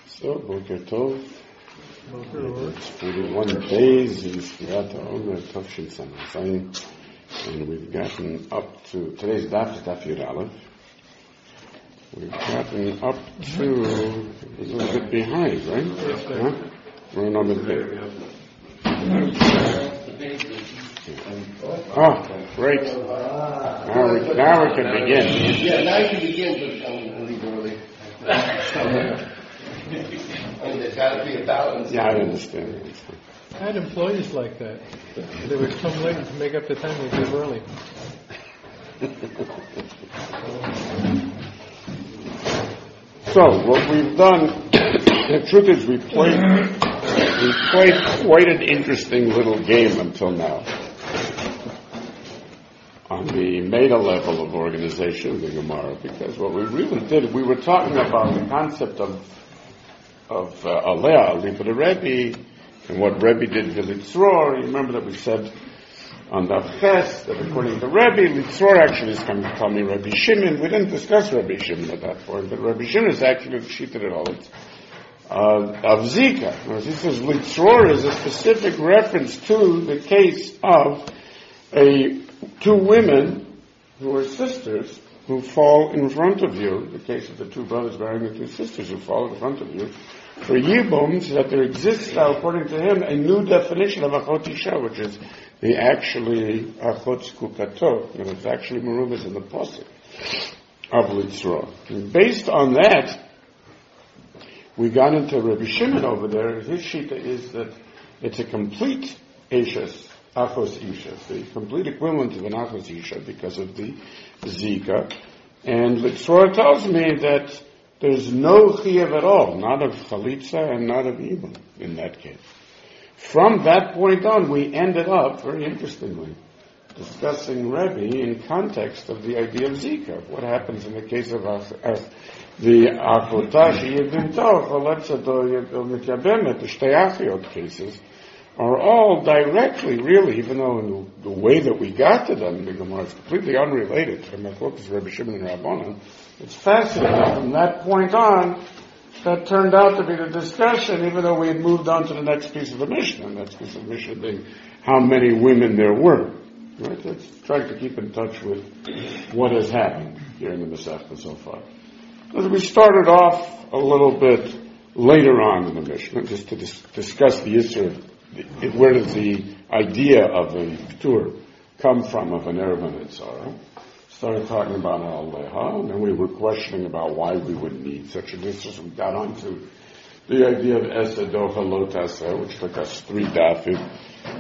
So, Boker Tov. It's 41 days in Sfirat HaOmer Tov Shin Samach, and we've gotten up to, today's daf is daf Yud Aleph. We've gotten up to a little bit behind, right? Yeah? We're on the bit. Oh, great. Now we can begin. Yeah, now you can begin, but I'm going to leave early. There's got to be a balance. Yeah, I understand. I had employees like that. They would come late to make up the time they leave early. So, what we've done, the truth is we played quite an interesting little game until now. On the meta level of organization of the Gemara, because what we really did, we were talking about the concept of Alea, Ali, but the Rebbe, and what Rebbe did to Litzror. You remember that we said on Daf Ches that according to Rebbe, Litzror actually is coming to tell me Rebbe Shimon. We didn't discuss Rebbe Shimon at that point, but Rebbe Shimon is actually the Shita at all. It's of Zika. As he says, Litzror is a specific reference to the case of two women who are sisters who fall in front of you, the case of the two brothers marrying the two sisters who fall in front of you, for Yibum, so that there exists now, according to him, a new definition of Achot Isha, which is the actually Achot Skukato, and it's actually Merubas in the Pasuk of Litzror. And based on that, we got into Rabbi Shimon over there. His shita is that it's a complete Ishas, Achos Isha, the complete equivalent of an Achos Isha because of the Zika. And Litzror tells me that there's no Chiyuv at all, not of Chalitza and not of Yibum in that case. From that point on, we ended up, very interestingly, discussing Rebbe in context of the idea of Zika. What happens in the case of the Achotah, Yibim Tov, Chalitza Do Mityabemet, the Shtei Achiot cases, are all directly, really, even though in the way that we got to them, the Gemara is completely unrelated to the Machlokas of Rebbe Shimon and Rabbanan. It's fascinating. From that point on, that turned out to be the discussion, even though we had moved on to the next piece of the Mishnah. The next piece of the Mishnah being how many women there were. Right? Let's try to keep in touch with what has happened here in the Masechta so far. As we started off a little bit later on in the Mishnah, just to discuss the issue of where does the idea of a Ptur come from, of an Erev and Tzara? Started talking about Aleha, and then we were questioning about why we would need such a distance. We got onto the idea of Esedocha Lotasa, which took us 3 dafim,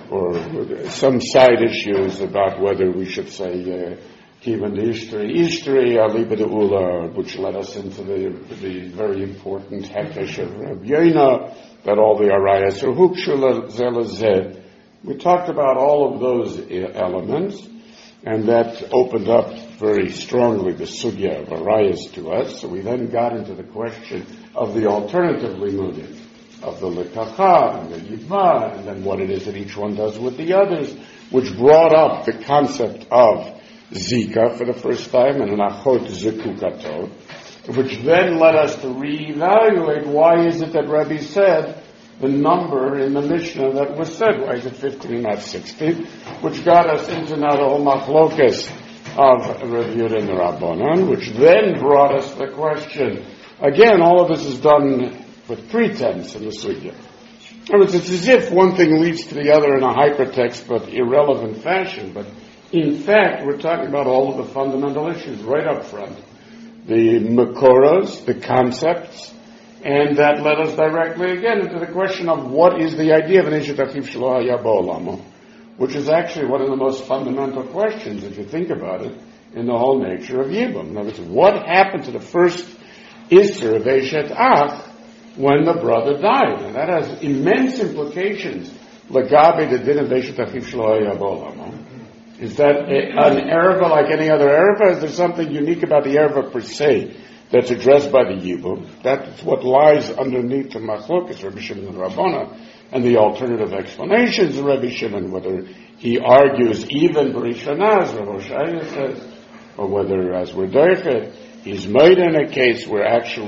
or some side issues about whether we should say Kivan Ishtri, Ali B'De'ula, which led us into the very important Hekesh of Rabbi Yoina, that all the arayas are hukshul zelazed. We talked about all of those elements, and that opened up very strongly the sugya of arayas to us. So we then got into the question of the alternative limudim, of the lekacha and the yivma, and then what it is that each one does with the others, which brought up the concept of zika for the first time and an achot zikukato, which then led us to reevaluate why is it that Rebbe said the number in the Mishnah that was said. Why is it 15 and not 16? Which got us into now the whole machlokas of Rebbe Yehuda and the Rabbanan, which then brought us the question. Again, all of this is done with pretense in the sugya. In other words, it's as if one thing leads to the other in a hypertext but irrelevant fashion. But in fact, we're talking about all of the fundamental issues right up front. The makoros, the concepts, and that led us directly again into the question of what is the idea of an Eshet Achiv Shelo Haya Ba'olamo, which is actually one of the most fundamental questions, if you think about it, in the whole nature of Yibum. In other words, what happened to the first Isser of Eshet Ach when the brother died? And that has immense implications. Lagabe the din of Eshet Achiv Shelo Haya Ba'olamo. Is that an erva like any other erva? Is there something unique about the erva per se that's addressed by the Yibum? That's what lies underneath the Machlokas, Rabbi Shimon and Rabbana, and the alternative explanations of Rabbi Shimon, whether he argues even Barishana, as Rav Oshaya says, or whether, as we're doichet, he's made in a case where actually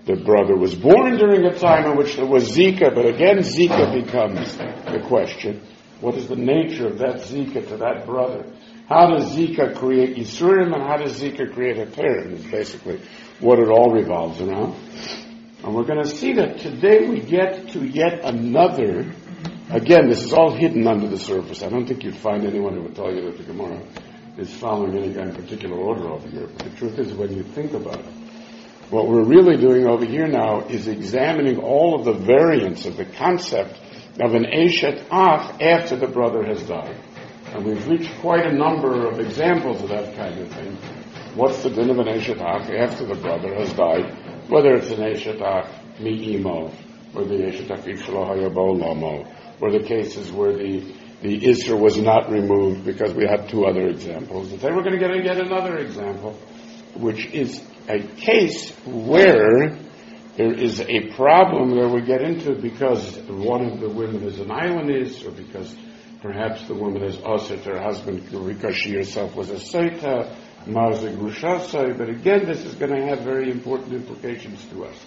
the brother was born during a time in which there was Zika, but again Zika becomes the question. What is the nature of that Zika to that brother? How does Zika create Yisurim, and how does Zika create a Terem? Is basically what it all revolves around. And we're going to see that today we get to yet another. Again, this is all hidden under the surface. I don't think you'd find anyone who would tell you that the Gemara is following any kind of particular order over here. But the truth is, when you think about it, what we're really doing over here now is examining all of the variants of the concept of an Eshet Ach after the brother has died. And we've reached quite a number of examples of that kind of thing. What's the din of an Eshet Ach after the brother has died? Whether it's an Eshet Ach mi'imo, or the Eshet Achiv shelo haya ba'olamo, or the cases where the Isser was not removed, because we had two other examples. And then we're going to get yet another example, which is a case where there is a problem where we get into because one of the women is an Ionis, or because perhaps the woman is Osset, her husband, because she herself was a Seita, Marza Grushasai, but again, this is going to have very important implications to us.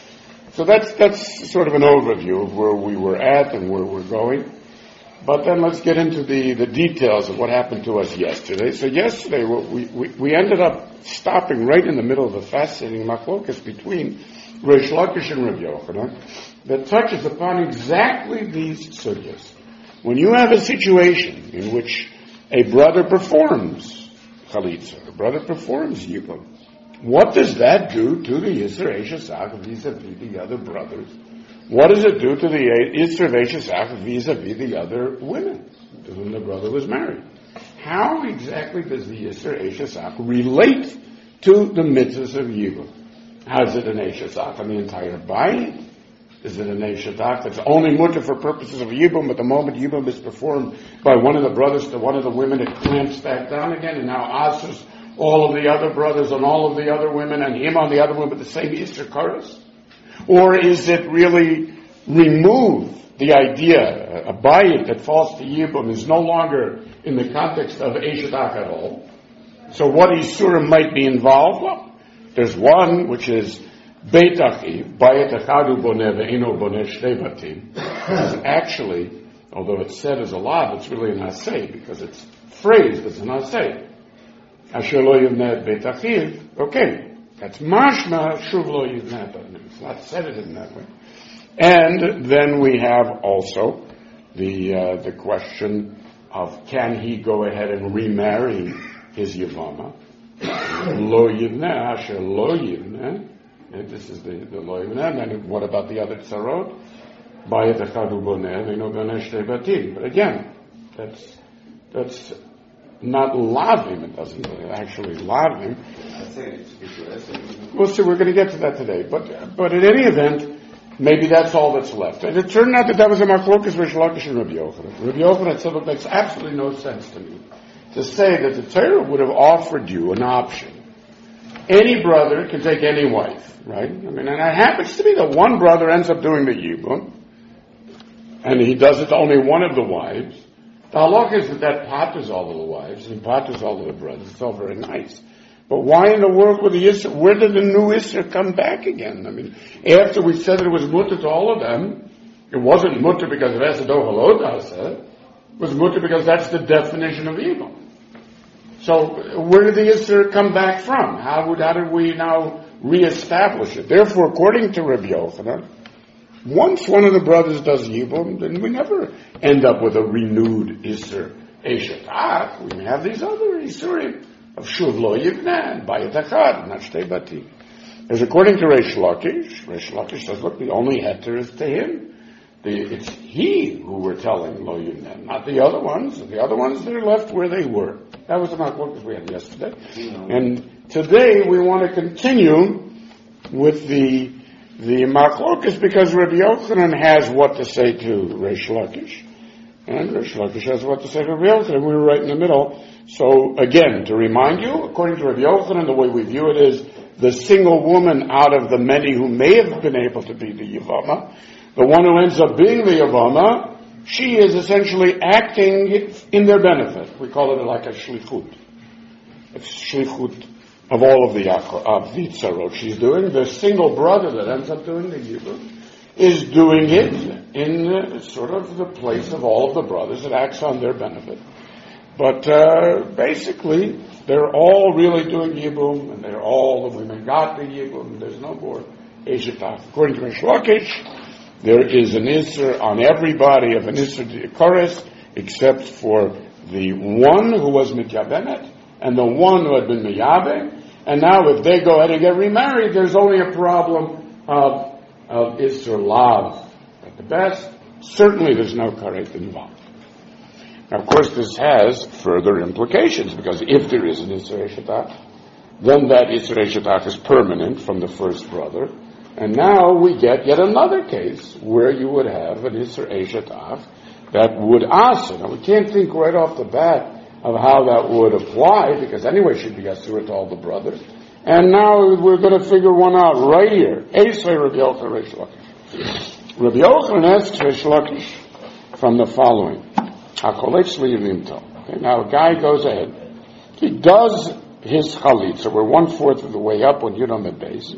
So that's sort of an overview of where we were at and where we're going. But then let's get into the details of what happened to us yesterday. So yesterday, we ended up stopping right in the middle of a fascinating machlokas between Reish Lakish and Rabbi Yochanan that touches upon exactly these sugyas. When you have a situation in which a brother performs chalitza, a brother performs yibum, what does that do to the Yisr Eshes Ach vis-a-vis the other brothers? What does it do to the Yisr Eshes Ach vis-a-vis the other women to whom the brother was married? How exactly does the Yisr Eshes Ach relate to the mitzvahs of yibum? How is it an Eshes Ach on the entire bayit? Is it an Eshes Ach that's only mutter for purposes of yibum, but the moment yibum is performed by one of the brothers to one of the women, it clamps back down again, and now asers all of the other brothers and all of the other women and him on the other one with the same Isser Karas? Or is it really remove the idea, a bayit that falls to yibum is no longer in the context of Eshet Ach at all? So what Isurim might be involved? Well, there's one which is Beit Achiv, Bayit Echadu Boneh Ve'ino Boneh Shtei Batim. Actually, although it's said as a law, it's really an asay because it's phrased as an asay. Asher lo yivneh Beit Achiv, okay, that's mashma shuv lo yivneh, but it's not said it in that way. And then we have also the question of can he go ahead and remarry his yivama? Lo yivneh, asher lo yivneh. And this is the lo yivneh. And then what about the other tzarot? Bayit echadu boneh ve'ino boneh shtei batim. But again, that's not lavim. It doesn't actually lavim. We'll see. We're going to get to that today. But in any event, maybe that's all that's left. And it turned out that was a machlokas Reish Lakish and Rabbi Yochanan. Rabbi Yochanan said, "It makes absolutely no sense to me to say that the Torah would have offered you an option. Any brother can take any wife, right? I mean, and it happens to be that one brother ends up doing the yibum, and he does it to only one of the wives. The halakha is that patters all of the wives and patters all of the brothers. It's all very nice. But why in the world would the Isser, where did the new Isser come back again? I mean, after we said that it was mutter to all of them, it wasn't mutter because of Esado Halodasa. It was mutter because that's the definition of evil. So where did the Isser come back from? How did we now reestablish it? Therefore, according to Rabbi Yochanan, once one of the brothers does yibum, then we never end up with a renewed Isser Eshet Ach. We have these other Isurim of Shuv Lo Yivneh and Bayit Echad, not Shtei Batim. As according to Reish Lakish says, look, the only heter is to him. It's he who we're telling Lo Yivneh, not the other ones. The other ones, they're left where they were. That was the machlokas we had yesterday. And today we want to continue with the machlokas because Rabbi Yochanan has what to say to Reish Lakish. And Reish Lakish has what to say to Rabbi Yochanan. We were right in the middle. So again, to remind you, according to Rabbi Yochanan, the way we view it is the single woman out of the many who may have been able to be the Yavama, the one who ends up being the Yavama, she is essentially acting in their benefit. We call it like a shlichut. It's shlichut of all of the tzarot she's doing. The single brother that ends up doing the yibum is doing it in sort of the place of all of the brothers. It acts on their benefit. But basically, they're all really doing yibum, and they're all the women got the yibum. There's no more eshetach. According to Rish Lakish, there is an isser on everybody of an isser dikores, except for the one who was mityabenet and the one who had been miyabeh. And now, if they go ahead and get remarried, there's only a problem of isser lav at the best. Certainly, there's no karet involved. Now, of course, this has further implications, because if there is an Isser Eshetach, then that Isser Eshetach is permanent from the first brother, and now we get yet another case where you would have an Isser Eshetach that would asa. Now, we can't think right off the bat of how that would apply, because anyway it should be Asura to all the brothers, and now we're going to figure one out right here. Eisei Rabbi Yochanan Reish Lakish. Rabbi Yochanan asks Reish Lakish from the following. Okay, now a guy goes ahead. He does his chalitza. We're 1/4 of the way up when you're on the base.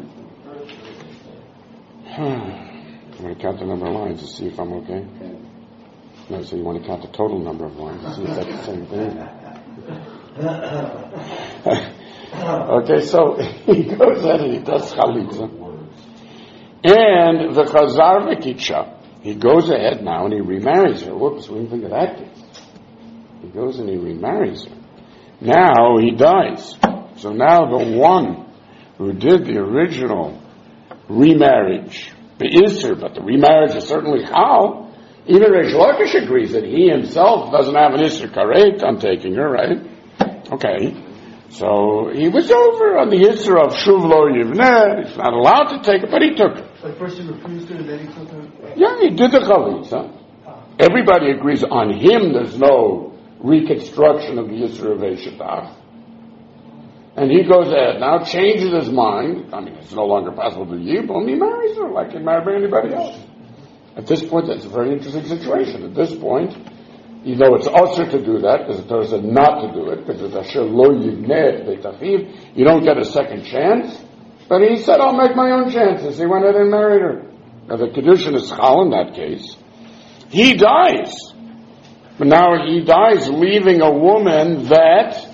I'm going to count the number of lines to see if I'm okay. No, so you want to count the total number of lines to see if that's the same thing. Okay, so he goes ahead and he does chalitza. And the chazar v'kitsha. He goes ahead now and he remarries her. Whoops, we didn't think of that case. He goes and he remarries her. Now he dies. So now the one who did the original remarriage, the Isser, but the remarriage is certainly how. Even Reish Lakish agrees that he himself doesn't have an Isser Karet on taking her, right? Okay. So he was over on the Isser of Shuv Lo Yivneh. He's not allowed to take it, but he took it. But first he refused it and then he took her? Yeah, he did the chalitza. Everybody agrees on him there's no reconstruction of the Yisra of Eshetach. And he goes ahead now, changes his mind. I mean, it's no longer possible to yibum. He marries her like he married anybody else. At this point, that's a very interesting situation. At this point, you know it's usher to do that, because the Torah said not to do it, because it's asher lo yivneh beit achiv. You don't get a second chance. But he said, I'll make my own chances. He went ahead and married her. Now the Kedushin is chal in that case. He dies. But now he dies leaving a woman that,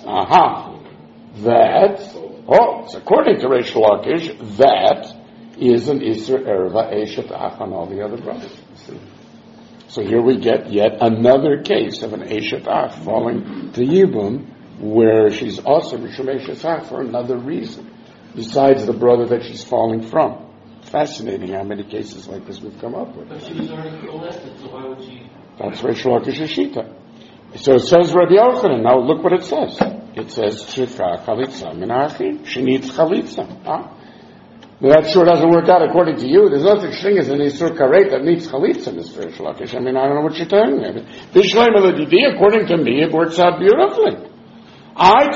it's according to Reish Lakish, that is an Isser Erva Eshetach on all the other brothers. So here we get yet another case of an Eshetach falling to Yibum, where she's also Mishum Eshetach for another reason, besides the brother that she's falling from. Fascinating how many cases like this we've come up with. But she was already molested, so why would she? That's Reish Lakish's shita. So it says Rabbi Yochanan. Now look what it says. It says Shifra Chalitza Minachim. She needs Chalitza. That sure doesn't work out according to you. There's no such thing as an Isur Karet that needs Chalitza, Mr. Reish Lakish. I mean, I don't know what you're telling me. Bishleim Eladidi, according to me, it works out beautifully. I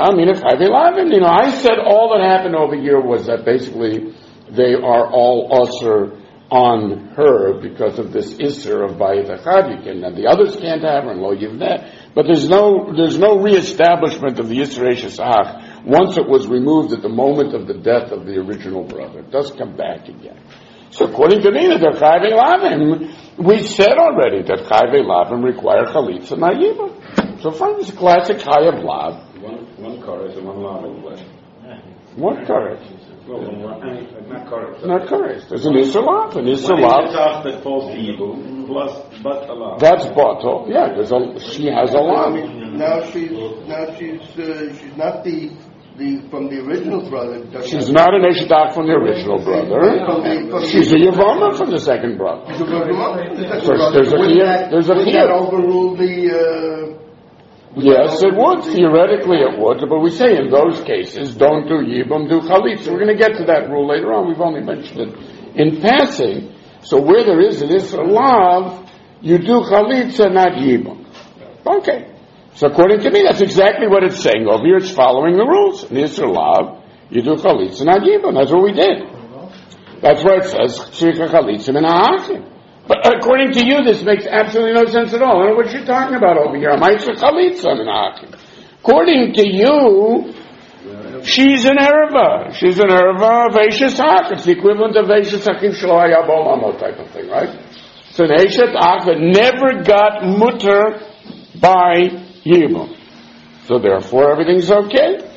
said all that happened over here was that basically they are all usher on her because of this Isser of Bayit Echad, and the others can't have her, and Lo Yivneh. But there's no reestablishment of the Isser Eshetach once it was removed at the moment of the death of the original brother. It does come back again. So according to me, the Chayvei Lavim, we said already that Chayvei Lavim require Chalitza Nayibah. So find this classic Chayav Lav. One chorus and one lav in flesh. What chorus? Well, not chorus. Not chorus. There's an Isser Lav. An Isser One Lav. that falls to Yibum, plus but a lav. That's Bato. Yeah, she has a Lav. Now she's not the from the original brother. She's not an Eshetach from the original brother. She's a Yavama from the second brother. So there's a would that overrule the? Yes, it would. Theoretically, it would. But we say in those cases, don't do Yibum, do Chalitza. We're going to get to that rule later on. We've only mentioned it in passing. So where there is an Isser Lav, you do Chalitza, not Yibum. Okay. So according to me, that's exactly what it's saying. Over here, it's following the rules. In Isser Lav, you do Chalitza, not Yibum. That's what we did. That's why it says, Tzricha Chalitza min ha'achim. But according to you, this makes absolutely no sense at all. I don't know what you're talking about over here. According to you, She's an erva. She's an erva of Eishes Ach. It's the equivalent of Eishes Achim Shelo Haya B'Olamo type of thing, right? It's an Eishes Ach that never got mutter by Yibum. So therefore everything's okay.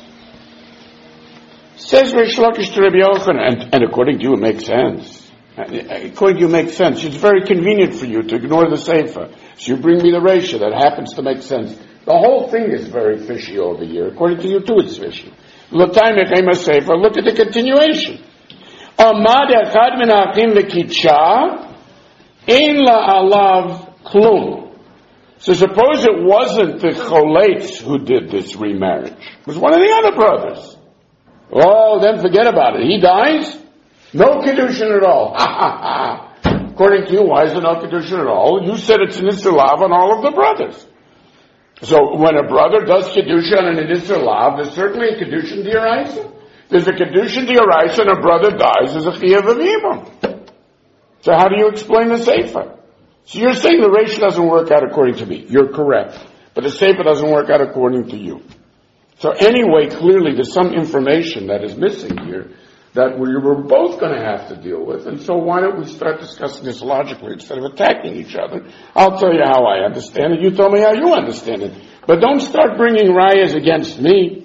Says Reish Lakish to Rabbi Yochanan, and according to you it makes sense. According to you it makes sense. It's very convenient for you to ignore the Sefer. So you bring me the Reisha that happens to make sense. The whole thing is very fishy over here. According to you too it's fishy. Look at the continuation. Amad echad min ha'achim v'kitsha ein la'alav klum. So suppose it wasn't the Choletz who did this remarriage. It was one of the other brothers. Oh, then forget about it. He dies? No Kedushin at all. According to you, why is it no Kedushin at all? You said it's an Isserlav on all of the brothers. So when a brother does Kedushin and an Isserlav, there's certainly a Kedushin D'Oraisa. There's a Kedushin D'Oraisa and a brother dies, there's a Chiyav of Yibum. So how do you explain the Sefer? So you're saying the Reish doesn't work out according to me. You're correct. But the Sefer doesn't work out according to you. So anyway, clearly there's some information that is missing here that we were both going to have to deal with. And so why don't we start discussing this logically instead of attacking each other? I'll tell you how I understand it. You tell me how you understand it. But don't start bringing rayas against me.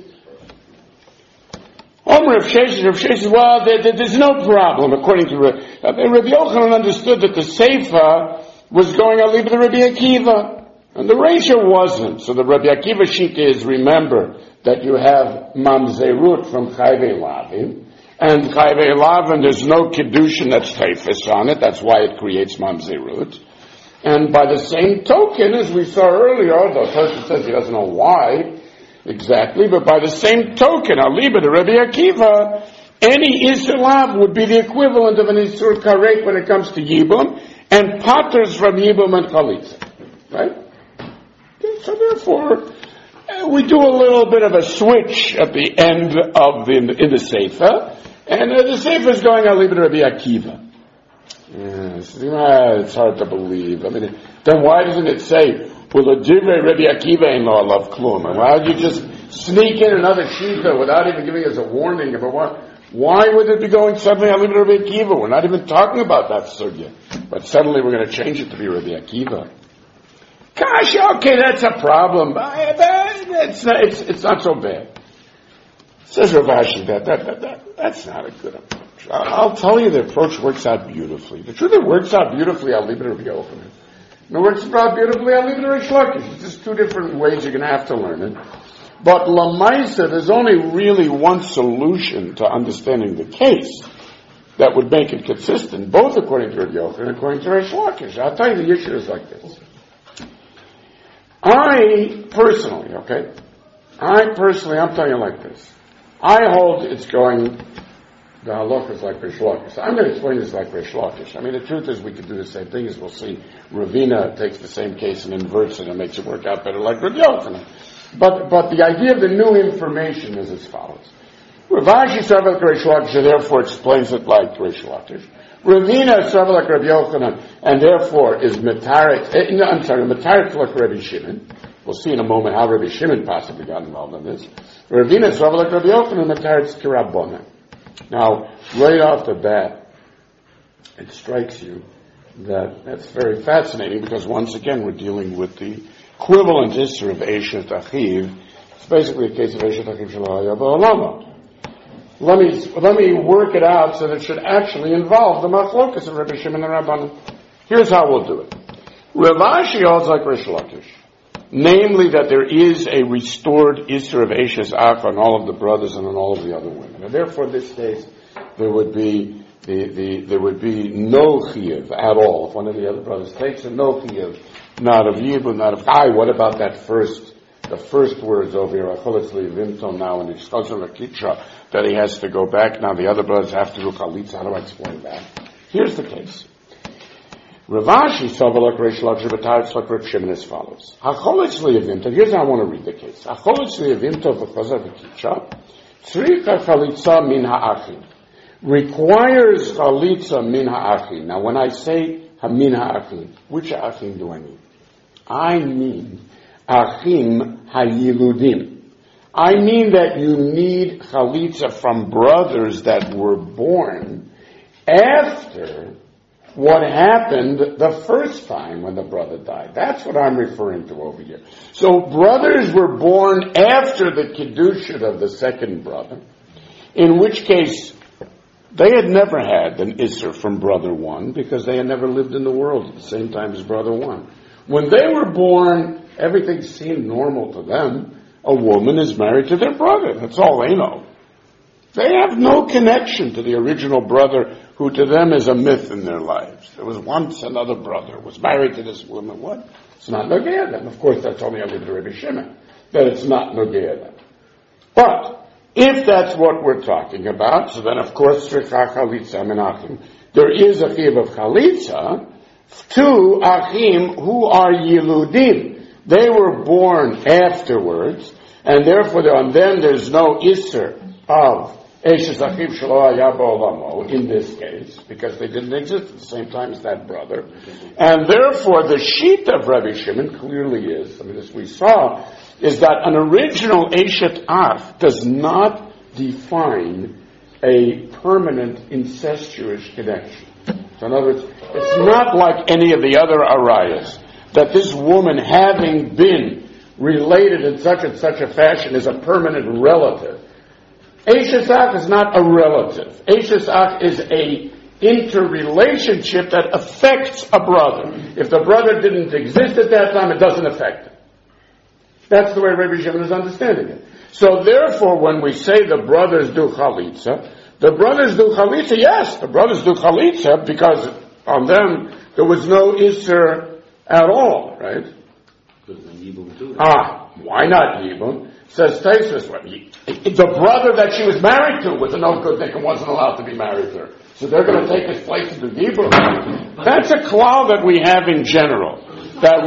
Rav Sheshes, well, there's no problem, according to Rabbi Yochanan understood that the Sefer was going al libra Rabbi Akiva, and the Reisha wasn't. So the Rabbi Akiva shita is, remember, that you have mamzerut from Chayvei Lavin, and Chayvei Lavin, there's no Kedushin that's Teifis on it, that's why it creates mamzerut. And by the same token, as we saw earlier, the person says he doesn't know why exactly, but by the same token, Aliba, the Rabbi Akiva, any Isur Lav would be the equivalent of an Isur Karet when it comes to Yibum, and Patters from Yibum and Chalitza. Right? So therefore, we do a little bit of a switch at the end of in the Sefer, and the Sefer is going Aliba, the Rabbi Akiva. Yes, it's hard to believe. I mean, then why doesn't it say, well, the divrei Rabbi Akiva in law love klum? And why would you just sneak in another shita without even giving us a warning about why would it be going suddenly on Rabbi Akiva? We're not even talking about that sugya. But suddenly we're going to change it to be Rabbi Akiva. Gosh, okay, that's a problem. It's not so bad. Says Rav Ashi, that's not a good approach. I'll tell you the approach works out beautifully. The truth, it works out beautifully, I'll leave it to Rabbi Yochanan. It works out beautifully, I'll leave it to Reish Lakish. It's just two different ways you're going to have to learn it. But Lamaisa, there's only really one solution to understanding the case that would make it consistent, both according to Rabbi Yochanan and according to Reish Lakish. I'll tell you the issue is like this. I'm telling you like this. I hold it's going, the halakha is like Reish Lakish. I'm going to explain this like Reish Lakish. I mean, the truth is we could do the same thing as we'll see. Ravina takes the same case and inverts it and makes it work out better like Rabbi Yochanan. But the idea of the new information is as follows. Rav Ashi Sarva like Reish Lakish, therefore explains it like Reish Lakish. Ravina Sarva like Rabbi Yochanan, and therefore is Matarik like Rabbi Shimon. We'll see in a moment how Rabbi Shimon possibly got involved in this. Ravina Sarva like Rabbi Yochanan, Matarik Kirabona. Now, right off the bat, it strikes you that that's very fascinating because once again we're dealing with the equivalent Isser of Eshet Achiv. It's basically a case of Eshet Achiv Shelo Haya B'Olamo. Let me work it out so that it should actually involve the machlokas of Rabbi Shimon and Rabbanan. Here's how we'll do it. Rav Ashi holds like Reish Lakish, namely that there is a restored Isser of Eshes Ach on all of the brothers and on all of the other women. And therefore in this case there would be no chiyuv at all. If one of the other brothers takes it, no chiyuv. Not of Yibum, not of Chai. What about the first words over here, Acholetz Le'Vimto now in Ishkazor Akitra, that he has to go back. Now the other brothers have to do Chalitza. How do I explain that? Here's the case. Rav Ashi Savalak Reish Lakish B'Taretz like Reb Shimon as follows. Acholetz Le'Vimto, here's how I want to read the case. Acholetz Le'Vimto V'Chazar V'Kitra, Tzricha Chalitza Min Ha'achin. Requires Chalitza Min Ha'achin. Now when I say Min Ha'achin, which Achim do I mean? I mean Achim HaYiludim. I mean that you need chalitza from brothers that were born after what happened the first time when the brother died. That's what I'm referring to over here. So brothers were born after the Kiddushin of the second brother, in which case they had never had an Isser from brother one because they had never lived in the world at the same time as brother one. When they were born, everything seemed normal to them. A woman is married to their brother. That's all they know. They have no connection to the original brother who to them is a myth in their lives. There was once another brother was married to this woman. What? It's not Nogea them. Of course, that's only under the Rebbe Shimon, that it's not Nogea them. But if that's what we're talking about, so then of course, Tzricha Chalitza Menachim, there is a chiyuv of Chalitza to Achim who are Yiludim. They were born afterwards, and therefore on them there's no Isser of Eshes Achiv Shelo Haya B'Olamo in this case, because they didn't exist at the same time as that brother. And therefore the sheet of Rabbi Shimon clearly is, as we saw, is that an original Eshet Ach does not define a permanent incestuous connection. So in other words, it's not like any of the other arayas, that this woman, having been related in such and such a fashion, is a permanent relative. Eshes Ach is not a relative. Eshes Ach is a interrelationship that affects a brother. If the brother didn't exist at that time, it doesn't affect him. That's the way Rabbi Shimon is understanding it. So therefore, when we say the brothers do chalitza, yes, the brothers do chalitza because on them there was no Isser at all, right? Why not Yibum? Says Taisus, the brother that she was married to was a no good thing and wasn't allowed to be married to her. So they're going to take his place and do Yibum. That's a klal that we have in general. That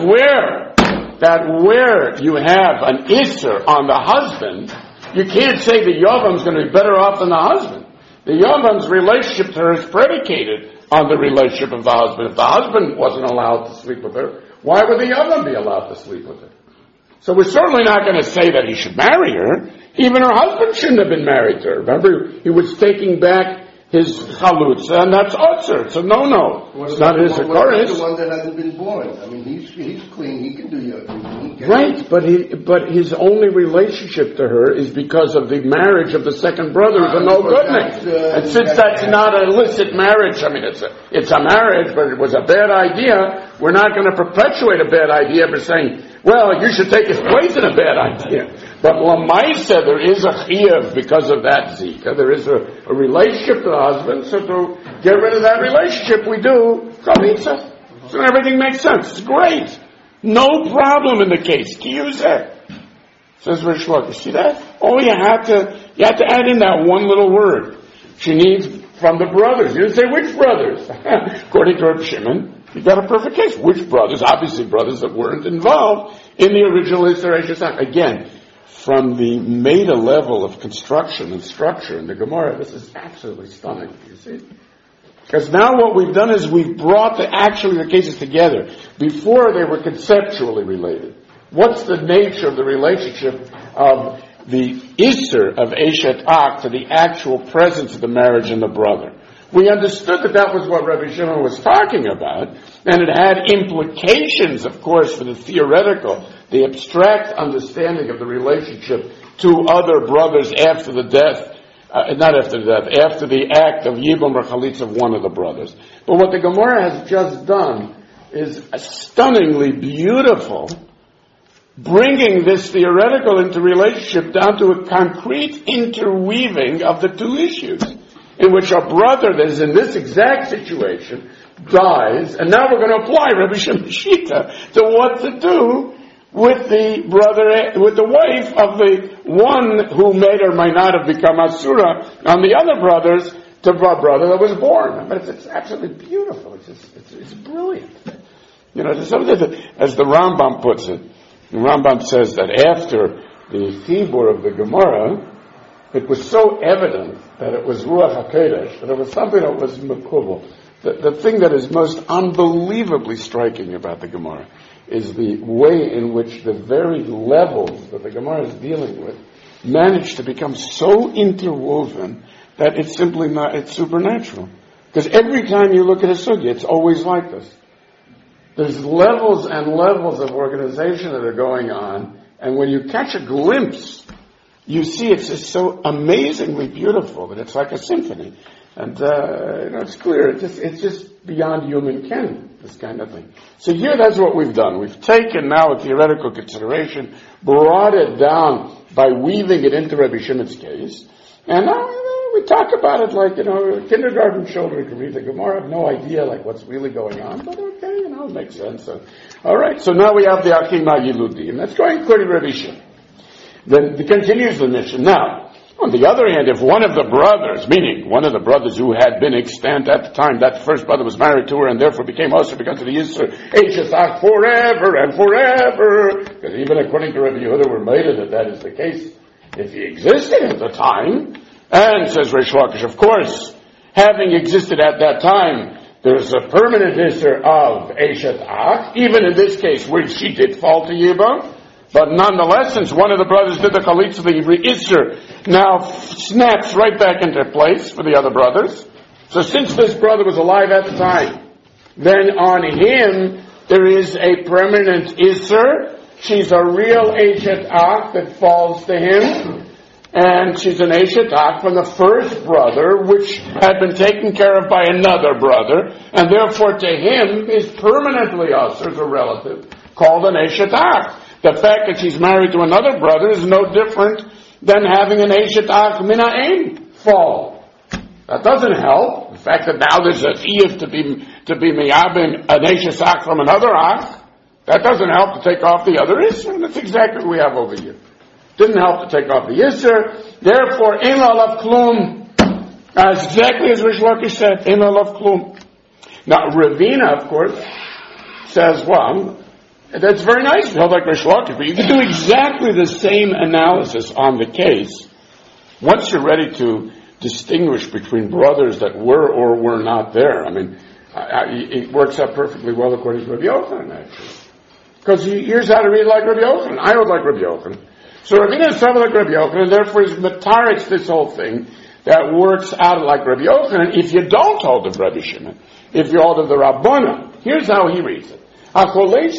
where you have an Isser on the husband, you can't say the Yavam's going to be better off than the husband. The Yavam's relationship to her is predicated on the relationship of the husband. If the husband wasn't allowed to sleep with her, why would the Yavam be allowed to sleep with her? So we're certainly not going to say that he should marry her. Even her husband shouldn't have been married to her. Remember, he was taking back his chalutza, and that's otzer. It's a no-no. It's not his occurrence. The one that hasn't been born. I mean, he's clean. He can do your. Right, but his only relationship to her is because of the marriage of the second brother, who's a no good thing. And since that's not an illicit marriage, it's a marriage, but it was a bad idea. We're not going to perpetuate a bad idea by saying, well, you should take his place in a bad idea. But Lamaisa, there is a chiyuv because of that zika. There is a relationship to the husband, so to get rid of that relationship, we do chalitza. So everything makes sense. It's great. No problem in the case. Kiyuzeh. Says Rish Shlomo. You see that? Oh, you had to add in that one little word. She needs from the brothers. You didn't say which brothers. According to Reb Shimon, you got a perfect case. Which brothers? Obviously brothers that weren't involved in the original Isser Eshes Ach. Again, from the meta level of construction and structure in the Gemara, this is absolutely stunning. You see? Because now what we've done is we've brought the cases together. Before they were conceptually related. What's the nature of the relationship of the Isser of Eshet Ach to the actual presence of the marriage and the brother? We understood that was what Rabbi Shimon was talking about, and it had implications, of course, for the theoretical, the abstract understanding of the relationship to other brothers after the death, after the act of Yibum or Chalitza of one of the brothers. But what the Gemara has just done is stunningly beautiful, bringing this theoretical into relationship down to a concrete interweaving of the two issues, in which a brother that is in this exact situation dies, and now we're going to apply Rabbi Shimon Shita to what to do with the wife of the one who may or may not have become Asura on the other brothers to a brother that was born. But it's absolutely beautiful. It's brilliant. As the Rambam puts it, the Rambam says that after the Chibur of the Gemara, it was so evident that it was Ruach HaKodesh, that it was something that was Mekubal. The thing that is most unbelievably striking about the Gemara is the way in which the very levels that the Gemara is dealing with managed to become so interwoven that it's simply not, it's supernatural. Because every time you look at a sugya, it's always like this. There's levels and levels of organization that are going on, and when you catch a glimpse, you see it's just so amazingly beautiful that it's like a symphony. And, it's clear, it's just beyond human ken, this kind of thing. So here, that's what we've done. We've taken now a theoretical consideration, brought it down by weaving it into Rabbi Shimon's case, and now we talk about it like, kindergarten children can read the Gemara, have no idea like what's really going on, but okay, it makes sense. So, alright, so now we have the Achim HaYiludim. That's going according to Rabbi Shimon. Then it continues the mission. Now, on the other hand, if one of the brothers, meaning one of the brothers who had been extant at the time, that first brother was married to her and therefore became usher because of the Yisur, Eishesach forever and forever, because even according to Rabbi Yehuda, we're made of that is the case if he existed at the time. And, says Reish Lakish, of course, having existed at that time, there's a permanent Yisur of Eishet Ach, even in this case where she did fall to Yibam. But nonetheless, since one of the brothers did the chalitza, the Isser now snaps right back into place for the other brothers. So since this brother was alive at the time, then on him there is a permanent Isser. She's a real Eishet Ach that falls to him. And she's an Eishet Ach from the first brother, which had been taken care of by another brother. And therefore to him is permanently Usher, as a relative, called an Eishet Ach. The fact that she's married to another brother is no different than having an Eishet Ach min ha'em fall. That doesn't help. The fact that now there's a chiyuv to be miyabim an Eishet Ach from another Ach, that doesn't help to take off the other Isser. And that's exactly what we have over here. Didn't help to take off the Isser. Therefore, ein la'alav klum. That's exactly as Reish Lakish said. Ein la'alav klum. Now, Ravina, of course, says, well, that's very nice, like Reish Lakish, but you can do exactly the same analysis on the case once you're ready to distinguish between brothers that were or were not there. I mean, it works out perfectly well according to Rabbi Yochanan, actually. Because here's how to read like Rabbi Yochanan. I would like Rabbi Yochanan. So Ravina is something like Rabbi Yochanan, and therefore is mataritz this whole thing that works out like Rabbi Yochanan if you don't hold of Rabbi Shimon, if you hold of the Rabbana. Here's how he reads it. Okay?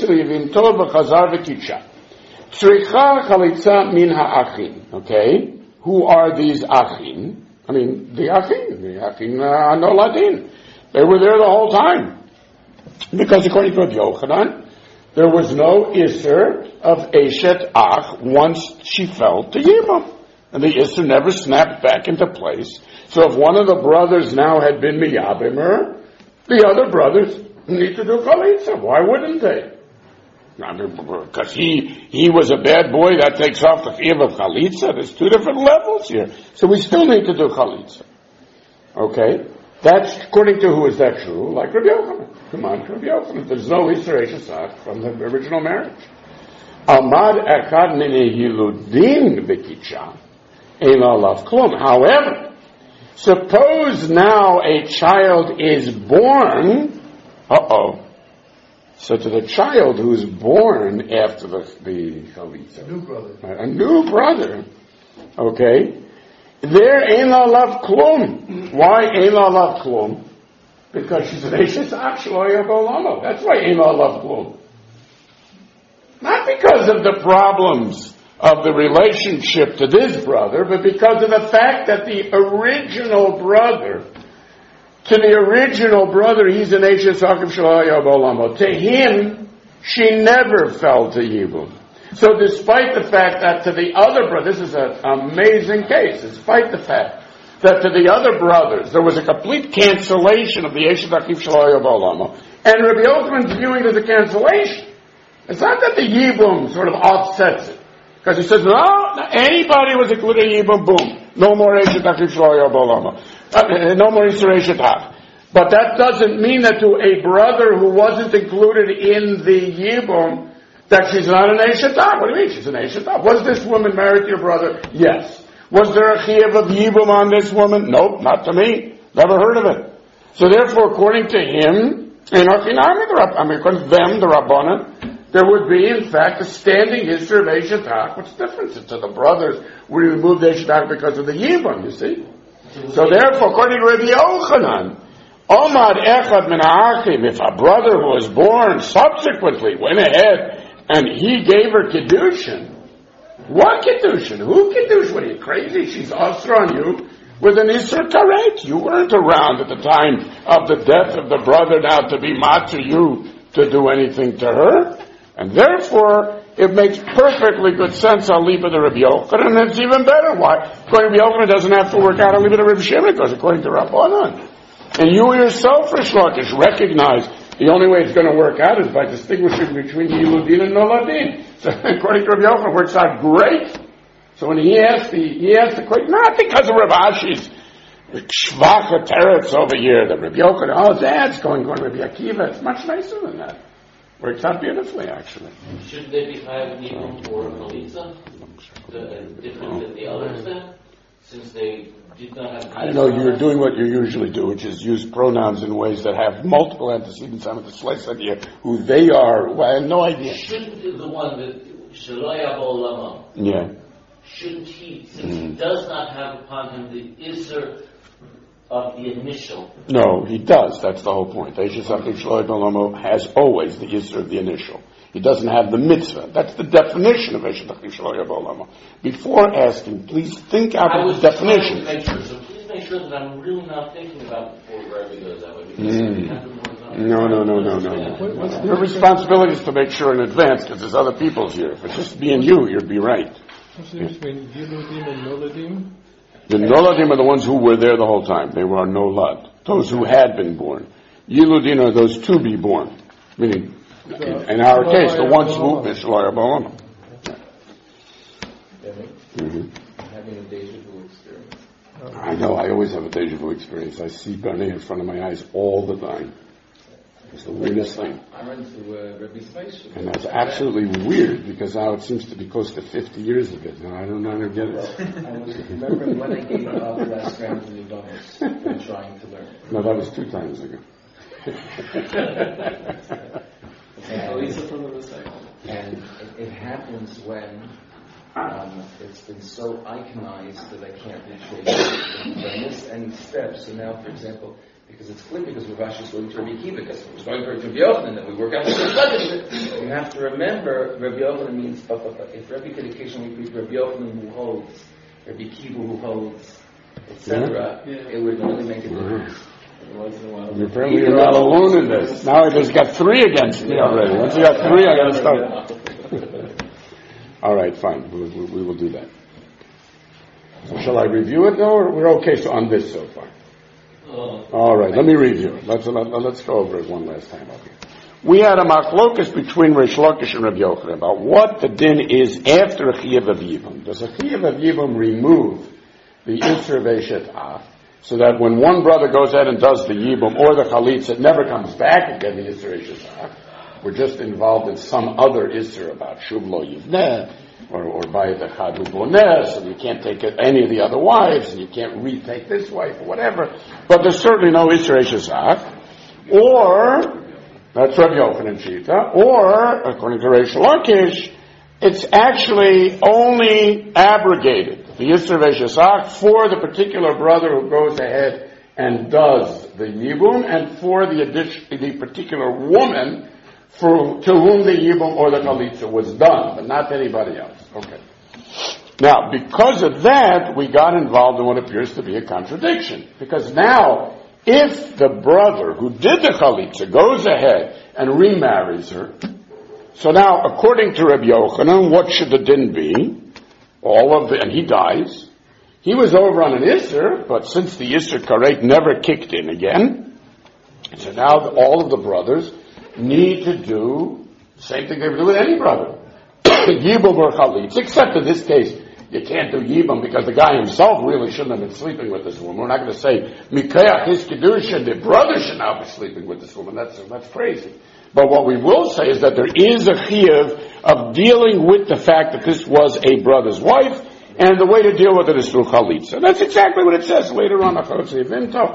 Who are these Achim? I mean, the Achim Noladin. They were there the whole time. Because according to Rabbi Yochanan, there was no Isser of Eishet Ach once she fell to Yibam. And the Isser never snapped back into place. So if one of the brothers now had been Miyabimer, the other brothers need to do chalitza. Why wouldn't they? I mean, because he was a bad boy, that takes off the chiyuv of chalitza. There's two different levels here. So we still need to do chalitza. Okay? That's, according to who is that true? Like Rabbi Yochanan. Come on, Rabbi Yochanan. There's no Isser Eishes Ach from the original marriage. Amad echad min hiludim b'kitcha ein la'alav klum. However, suppose now a child is born. So to the child who is born after the chalitza, a new brother, okay, there ein la'alav klum. Why ein la'alav klum? Because she's an Eishes Ach shelo yeh b'olamo. That's why ein la'alav klum. Not because of the problems of the relationship to this brother, but because of the fact that the original brother, he's an Eishes Ach shelo yeh b'olamo. To him, she never fell to Yibum. So despite the fact that to the other brother, this is an amazing case, despite the fact that to the other brothers there was a complete cancellation of the Eishes Ach shelo yeh b'olamo, and Rabbi Yochanan is viewing it as a cancellation. It's not that the Yibum sort of offsets it. Because he says, no, anybody was included in Yibum, boom. No more Eishes Ach shelo yeh b'olamo. No more Isser Eishet Ach. But that doesn't mean that to a brother who wasn't included in the Yibum, that she's not an Eishet Ach. What do you mean she's an Eishet Ach? Was this woman married to your brother? Yes. Was there a chiyuv of Yibum on this woman? Nope, not to me. Never heard of it. So therefore, according to him, according to them, the Rabbanan, there would be, in fact, a standing Isser of Eshetach. What's the difference? To the brothers, we removed Eshetach because of the Yibam, you see? So therefore, according to Rabbi Yochanan, Omad Echad Min Ha'achim, if a brother who was born subsequently went ahead and he gave her Kiddushin, what Kiddushin? Who Kiddushin? What are you, crazy? She's Asra on you with an Isser Karet. You weren't around at the time of the death of the brother now to be matzah you to do anything to her. And therefore, it makes perfectly good sense on Liba the Rabbi Yochanan, and it's even better. Why? According to Rabbi Yochanan, it doesn't have to work out on Liba the Rabbi Shimon, because according to Rabbanan. And you yourself, Rish Lakish, recognize the only way it's going to work out is by distinguishing between Yiludin and Noladin. So according to Rabbi Yochanan, it works out great. So when he asked the question, not because of Rav Ashi's Shvacha Teretz over here, that Rabbi Yochanan, oh, Dad's going to Rabbi Akiva, it's much nicer than that. Works out beautifully, actually. Shouldn't they be hired even for Chalitza? Different than the others then? Since they did not have... I don't know, you're doing what you usually do, which is use pronouns in ways that have multiple antecedents on the slice idea, who they are. Well, I have no idea. Shouldn't the one that Shalaya B'Olama, yeah. shouldn't he, since he does not have upon him the Isser of the initial? No, he does. That's the whole point. Eishes Achim Shloy B'Olamo has always the Isser of the initial. He doesn't have the mitzvah. That's the definition of Eishes Achim Shloy B'Olamo. Before asking, please think out of the definition. So please make sure that I'm really not thinking about it before Rabbi goes that way. Because No. Your responsibility is to make sure in advance, because there's other people's here. If it's just me and you, you'd be right. What's the difference between Yiludim and Noladim? The Noladim are the ones who were there the whole time. They were Nolad. Those who had been born. Yiludim are those to be born. Meaning, in our case, the ones who Mishloya B'Olama. Having a deja vu experience. I know, I always have a deja vu experience. I see Barney in front of my eyes all the time. It's the weirdest thing. I went to Rebbe's place. And that's absolutely weird, because now it seems to be close to 50 years of it. Now I don't get it. I was remembering when I gave up last round to the bonus and trying to learn. No, that was 2 times ago. And it happens when it's been so iconized that I can't retrace it. If I miss any steps, so now, for example, because it's clear because Rav Ashi is going to Rabbi Akiva, because if we're going to Rabbi Yochanan, then we work out the same. You have to remember, Rabbi Yochanan means, if Rabbi could occasionally repeat Rabbi Yochanan who holds, Rabbi Akiva who holds, etc., it would really make a difference. Apparently you're not alone in this. Now I just got 3 against me already. Once you got 3, I got to start. All right, fine. We will do that. So shall I review it, though, or we're okay on this so far? All right, let me review it. Let's go over it one last time. Okay. We had a machlokas between Rish Lakish and Rabbi Yochanan about what the din is after a Chiyuv of Yibum. Does a Chiyuv of Yibum remove the Isser of Eshetach, so that when one brother goes ahead and does the Yibum or the Chalitza, it never comes back again, the Isser of Eshetach? We're just involved in some other Isser about Shuv Lo Yivneh, or by the Chadu Bones, and you can't take any of the other wives, and you can't retake this wife, or whatever. But there's certainly no Isser Eshetach. Or, that's Rabbi Yochanan Shita, or, according to Reish Lakish, it's actually only abrogated, the Isser Eshetach, for the particular brother who goes ahead and does the Yibum, and for the particular woman to whom the Yibum or the Chalitza was done, but not to anybody else. Okay. Now, because of that, we got involved in what appears to be a contradiction. Because now, if the brother who did the Chalitza goes ahead and remarries her, so now, according to Rabbi Yochanan, what should the din be? And he dies. He was over on an Isser, but since the Isser Karet never kicked in again, so now all of the brothers need to do the same thing they would do with any brother. Yibum or Chalitz, except in this case, you can't do Yibum because the guy himself really shouldn't have been sleeping with this woman. We're not going to say, Mikeach his Kedusha, the brother should now be sleeping with this woman. That's crazy. But what we will say is that there is a chiyuv of dealing with the fact that this was a brother's wife, and the way to deal with it is through Chalitza. And that's exactly what it says later on,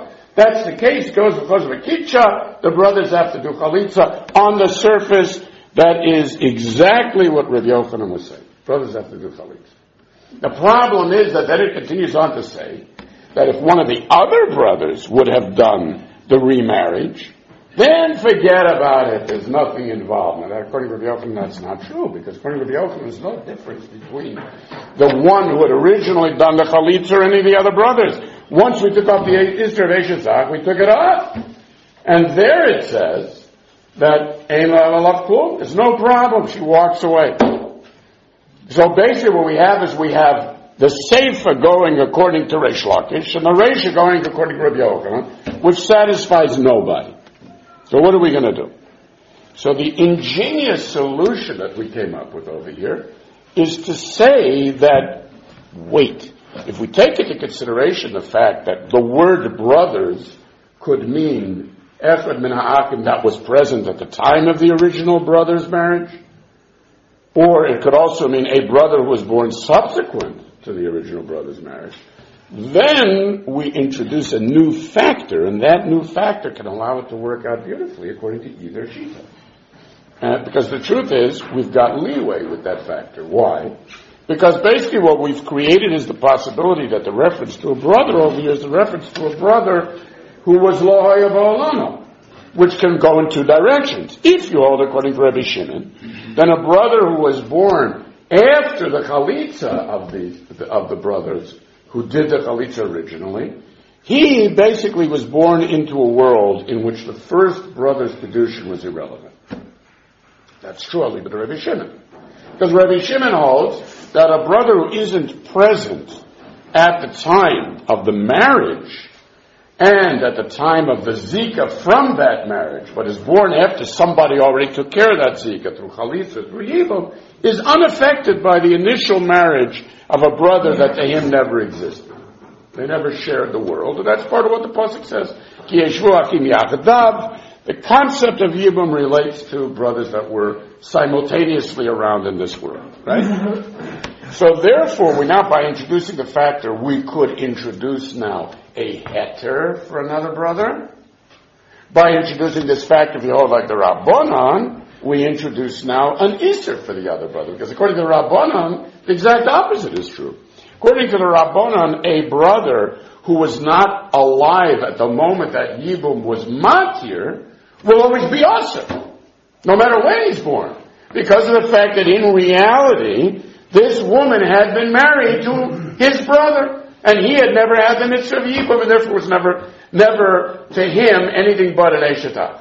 that's the case, goes because of a kitcha, the brothers have to do Chalitza. On the surface, That is exactly what Rabbi Yochanan was saying. Brothers have to do chalitza. The problem is that then it continues on to say that if one of the other brothers would have done the remarriage, then forget about it. There's nothing involved. Now, according to Rabbi Yochanan, that's not true, because according to Rabbi Yochanan, there's no difference between the one who had originally done the chalitza or any of the other brothers. Once we took off the Isser of Eshazach, we took it off. And there it says that Ein La'alav Klum, there's no problem. She walks away. So basically what we have is we have the Seifa going according to Reish Lakish and the Reisha going according to Rabbi Yochanan, which satisfies nobody. So what are we going to do? So the ingenious solution that we came up with over here is to say that, wait, if we take into consideration the fact that the word brothers could mean Echad min ha'akim that was present at the time of the original brother's marriage, or it could also mean a brother who was born subsequent to the original brother's marriage, then we introduce a new factor, and that new factor can allow it to work out beautifully according to either shita. Because the truth is, we've got leeway with that factor. Why? Because basically what we've created is the possibility that the reference to a brother over here is the reference to a brother who was lo haya ba'olamo, which can go in two directions. If you hold according to Rabbi Shimon, then a brother who was born after the chalitza of the brothers who did the chalitza originally, he basically was born into a world in which the first brother's kedushin was irrelevant. That's true, I'll leave it to Rabbi Shimon. Because Rabbi Shimon holds that a brother who isn't present at the time of the marriage and at the time of the zika from that marriage, but is born after somebody already took care of that zika through chalitza, through yibum, is unaffected by the initial marriage of a brother that to him never existed. They never shared the world, and that's part of what the pasuk says. Ki yeshvu akim yachadav. The concept of yibum relates to brothers that were simultaneously around in this world, right? So therefore, we now, by introducing the factor, we could introduce now a heter for another brother. By introducing this factor, if you hold like the Rabbanan, we introduce now an Isser for the other brother. Because according to the Rabbanan, the exact opposite is true. According to the Rabbanan, a brother who was not alive at the moment that Yibum was matir will always be Asr, no matter when he's born. Because of the fact that in reality, this woman had been married to his brother, and he had never had the mitzvah of Yibum, and therefore was never to him anything but an Eshetach.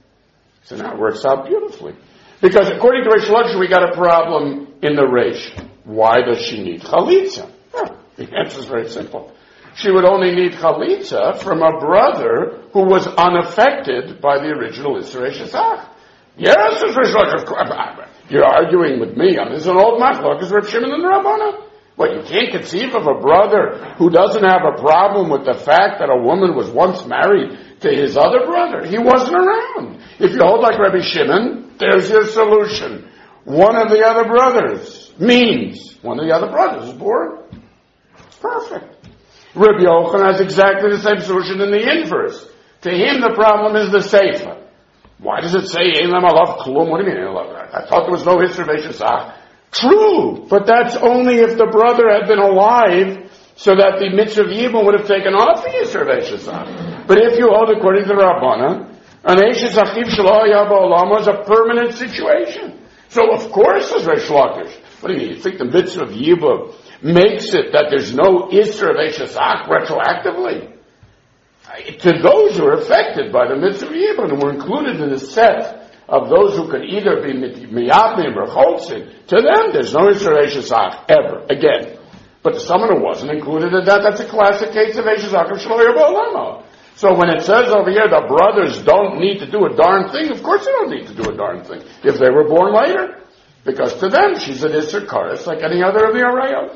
So now it works out beautifully. Because according to Reish Lakish, we got a problem in the Reish. Why does she need chalitza? Well, the answer is very simple. She would only need chalitza from a brother who was unaffected by the original Isser Eshazach. Yes, it's Reish Lakish. You're arguing with me. This is an old machlok. It's Reb Shimon and Rabbanan. What, you can't conceive of a brother who doesn't have a problem with the fact that a woman was once married to his other brother. He wasn't around. If you hold like Rabbi Shimon, there's your solution. One of the other brothers means one of the other brothers is born. It's perfect. Rabbi Yochanan has exactly the same solution in the inverse. To him, the problem is the Seifa. Why does it say, Ein La'alav Klum? What do you mean, I thought there was no Isser V'Eshazach. True, but that's only if the brother had been alive, so that the mitzvah of Yibum would have taken off the Isser V'Eshazach. But if you hold according to the Rabbana, an Eshes Achiv Shelo Haya Ba'olam was a permanent situation. So of course, says Reish Lakish. What do you mean? You think the mitzvah of Yibum makes it that there's no Isser V'Eshazach retroactively? To those who are affected by the mitzvah of Yibum and were included in the set of those who could either be miyabim or cholzin, to them there's no Isser Eshazach ever, again. But to someone who wasn't included in that, that's a classic case of Eshazach of Shelo Haya Ba'olamo. So when it says over here the brothers don't need to do a darn thing, of course they don't need to do a darn thing if they were born later. Because to them she's an Isser Kares like any other of the Arayos.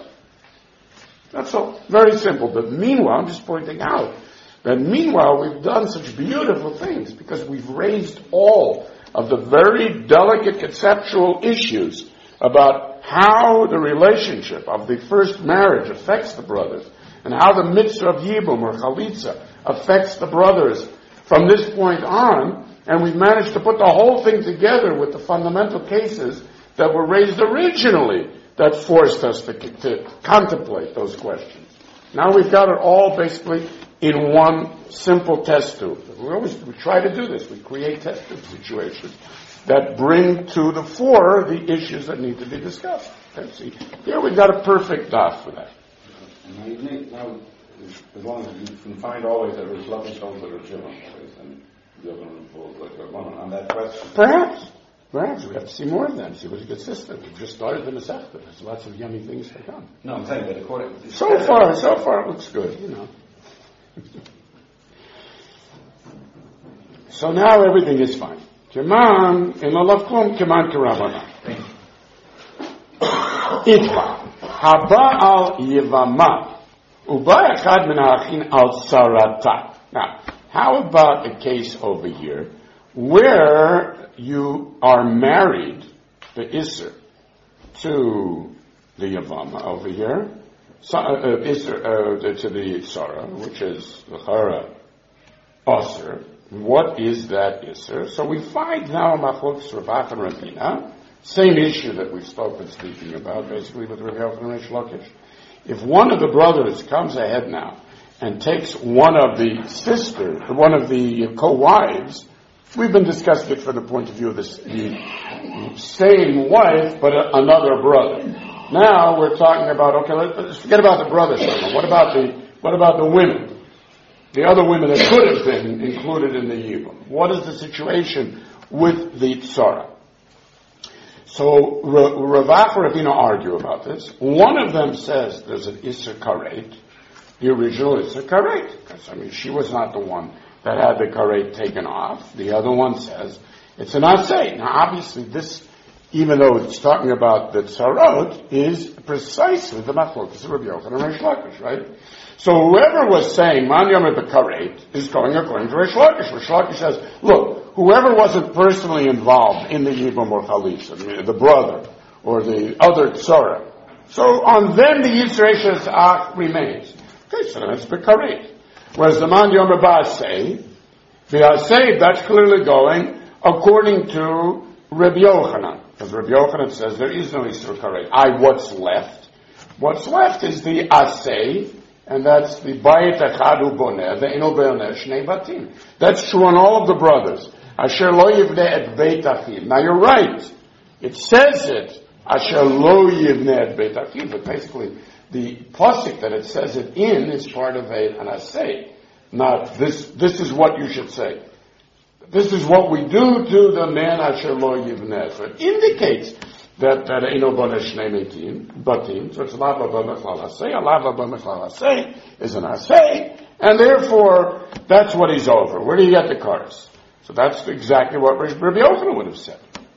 That's all. Very simple. But meanwhile, I'm just pointing out that meanwhile we've done such beautiful things because we've raised all of the very delicate conceptual issues about how the relationship of the first marriage affects the brothers and how the mitzvah of Yibum or Chalitza affects the brothers from this point on, And we've managed to put the whole thing together with the fundamental cases that were raised originally that forced us to contemplate those questions. Now we've got it all basically in one simple test tube. We try to do this. We create test tube situations that bring to the fore the issues that need to be discussed. Let's see. Here we've got a perfect dot for that. Now, as long as you can find always that Rish Lakish holds the Rish Shimon, and you're going to hold like Rabbanan on that question. Perhaps we have to see more of them, see what's consistent. We've just started the Masechta. There's lots of yummy things to come. No, I'm saying that according... So far it looks good, So now everything is fine. Keman, in Olav Klum, Keman Kerabanan. Itva, Haba'al Yevama, Uba Echad Min Ha'achin Al Sarata. Now, how about a case over here where you are married, the Isser, to the Yavama over here, Isser, to the Sarah, which is the Chara Osir. What is that Isser? So we find now Machlokes Ravach and Ravina, same issue that we've been speaking about, basically with Rav Yochanan and Rish Lakish. If one of the brothers comes ahead now and takes one of the co-wives, we've been discussing it from the point of view of the same wife, but another brother. Now we're talking about, okay, let's forget about the brothers. What about the women? The other women that could have been included in the Yibum. What is the situation with the Tzara? So Ravach and Ravina argue about this. One of them says there's an Isser Karet, the original Isser Karet. She was not the one that had the Karet taken off. The other one says it's an Aseh. Now obviously this, even though it's talking about the Tzarot, is precisely the Machlokes of Rabbi Yochanan and Rish Lakish, right? So whoever was saying Man Yomer B'Karet is going according to Rish Lakish. Rish Lakish says, look, whoever wasn't personally involved in the Yibum or Chalitza, the brother or the other Tzara, so on them the Yisrei Shesach remains. Okay, so that's B'Karet. Whereas the Man Yomer B'Aseh, the Aseh, that's clearly going according to Rabbi Yochanan. Because Rabbi Yochanan says there is no Yisrei Karet. What's left? What's left is the Aseh, and that's the Bayit Echad Boneh, the Eno Be'oneh Shnei Batim. That's true on all of the brothers. Asher lo yivneh et Beit Achiv. Now you're right. It says it, Asher lo yivneh et Beit Achiv, but basically the pasuk that it says it in is part of an Aseh. Not this is what you should say. This is what we do to the man Asher lo yivneh. So it indicates that Eno Boneh Shnei Batim, so it's Alav Abba Mechlal Aseh. Alav Abba Mechlal Aseh is an Aseh, and therefore that's what he's over. Where do you get the cars? So that's exactly what Rabbi Yochanan would have said.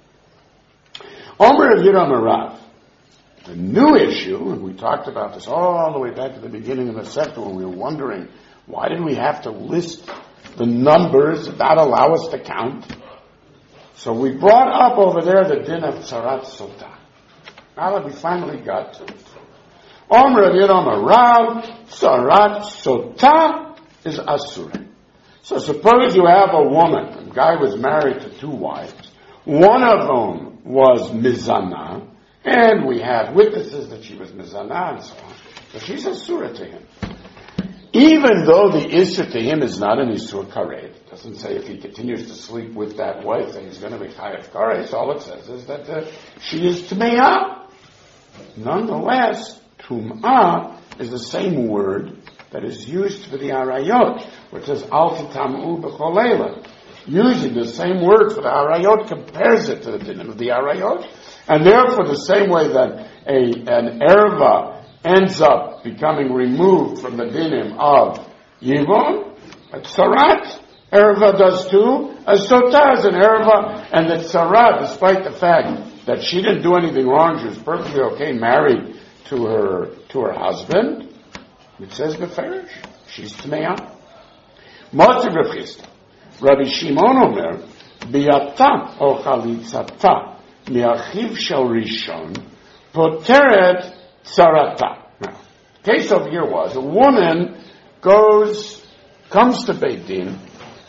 Omer of Yiram Arav. The new issue, and we talked about this all the way back to the beginning of the sector when we were wondering, why did we have to list the numbers that allow us to count? So we brought up over there the din of Tzarat Sota. Now that we finally got to it. Omer of Yiram Arav, Tzarat Sota is Asura. So suppose you have a woman, a guy was married to two wives. One of them was Mizana, and we have witnesses that she was Mizana and so on. So she's Asura to him. Even though the Isser to him is not an Isur Karet, it doesn't say if he continues to sleep with that wife that he's going to be Chayav Karet, all it says is that she is Tme'ah. Nonetheless, Tum'ah is the same word that is used for the Arayot, which says Al Titamu B'Cholela. Using the same word for the Arayot compares it to the dinim of the Arayot, and therefore the same way that an erva ends up becoming removed from the dinim of Yivon, a Tzarat, erva does too, a Sotah is an erva, and the Tzarat, despite the fact that she didn't do anything wrong, she was perfectly okay married to her husband, it says Beferish. She's Tme'ah. Motzi Rav Chisda. Rabbi Shimon Omer, Biata o Chalitzata, Mi'achiv shel Rishon, Poteret Tzarata. Now, the case over here was, a woman comes to Beit Din,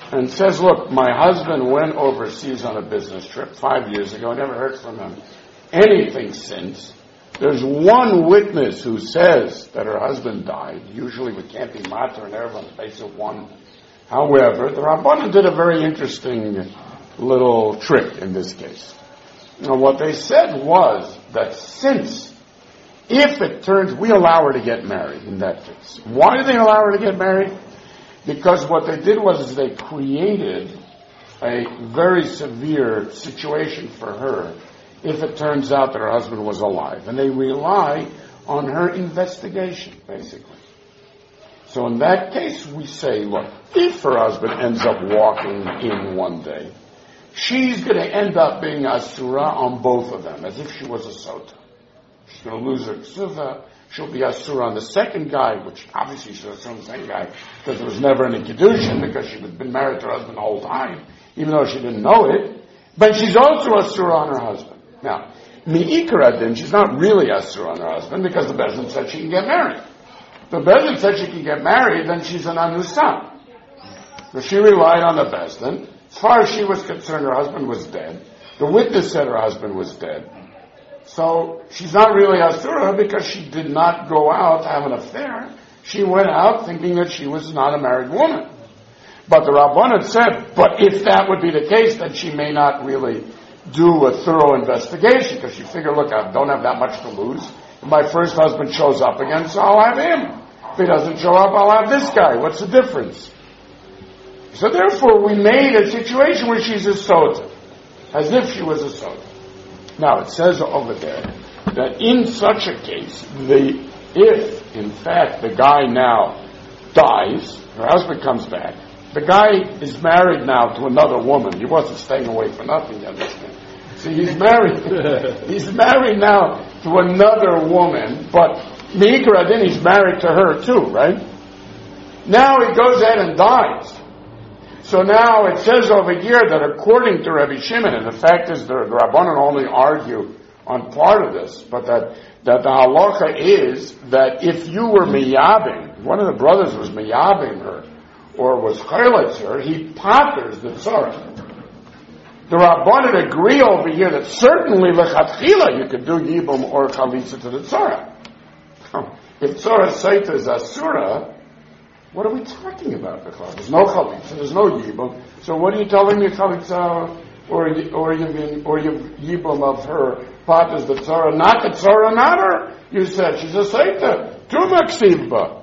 and says, look, my husband went overseas on a business trip 5 years ago, never heard from him anything since. There's one witness who says that her husband died. Usually we can't be matter and erv on the basis of one. However, the Rabbanan did a very interesting little trick in this case. Now, what they said was that since, if it turns, we allow her to get married in that case. Why did they allow her to get married? Because what they did was they created a very severe situation for her if it turns out that her husband was alive. And they rely on her investigation, basically. So in that case, we say, look, if her husband ends up walking in one day, she's going to end up being asura on both of them, as if she was a sota. She's going to lose her ksuva. She'll be asura on the second guy, which obviously she's asura on the second guy, because there was never any kedushin, because she had been married to her husband the whole time, even though she didn't know it. But she's also asura on her husband. Now, mi'ikra din, she's not really asura on her husband, because the Bezdin said she can get married. If the Bezdin said she can get married, then she's an anusa. So she relied on the Bezdin. As far as she was concerned, her husband was dead. The witness said her husband was dead. So she's not really asura because she did not go out to have an affair. She went out thinking that she was not a married woman. But the Rabbanan said, but if that would be the case, then she may not really do a thorough investigation, because she figured, look, I don't have that much to lose. If my first husband shows up again, so I'll have him. If he doesn't show up, I'll have this guy. What's the difference? So therefore, we made a situation where she's a sota, as if she was a sota. Now, it says over there that in such a case, if, in fact, the guy now dies, her husband comes back, the guy is married now to another woman. He wasn't staying away for nothing, you understand? See, he's married. He's married now to another woman, but Mikra, then he's married to her too, right? Now he goes ahead and dies. So now it says over here that according to Rabbi Shimon, and the fact is the Rabbanan only argue on part of this, but that the halacha is that if you were miyabim, one of the brothers was miyabim her, or was chayletz her, he patters the tzara. The Rabbanan agree over here that certainly lechatchila you could do yibum or chalitza to the tzara. If tzara seita is asura, what are we talking about? There's no chalitza, there's no yibum. So what are you telling me chalitza or yibum of her patters the tzara? Not the tzara, not her. You said she's a seita. Tu maksibba.